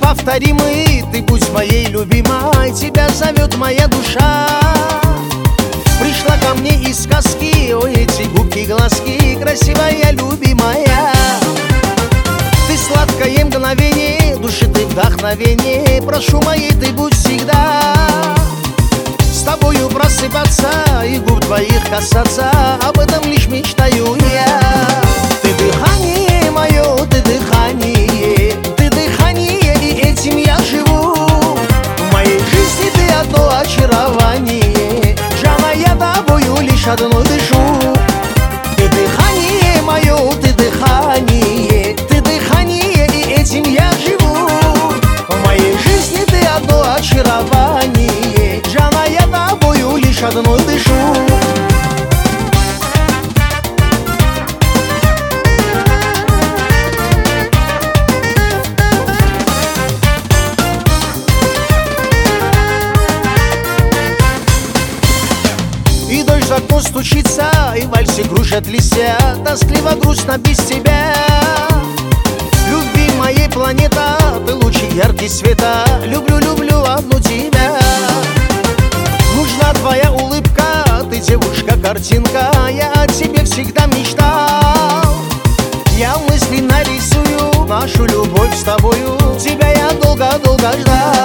неповторимый, ты будь моей любимой, тебя зовет моя душа. Пришла ко мне из сказки, ой, эти губки, глазки, красивая, любимая. Ты сладкое мгновение, души ты вдохновение, прошу моей, ты будь всегда. С тобою просыпаться и губ твоих касаться, об этом лишь мечтаю я. Ты дыхание мое, ты дыхание, и этим я живу. В моей жизни ты одно очарование, Жана, я тобою лишь одно дышу. Ты дыхание мое, ты дыхание, и этим я живу. В моей жизни ты одно очарование, Жана, я тобою лишь одно дышу. И дождь в окно стучится, и в вальсе кружат листья, тоскливо, грустно без тебя. Любви моей планета, ты лучи яркий света, люблю, люблю одну тебя. Нужна твоя улыбка, ты девушка-картинка, я о тебе всегда мечтал. Я мысли нарисую нашу любовь с тобою, тебя я долго-долго ждал.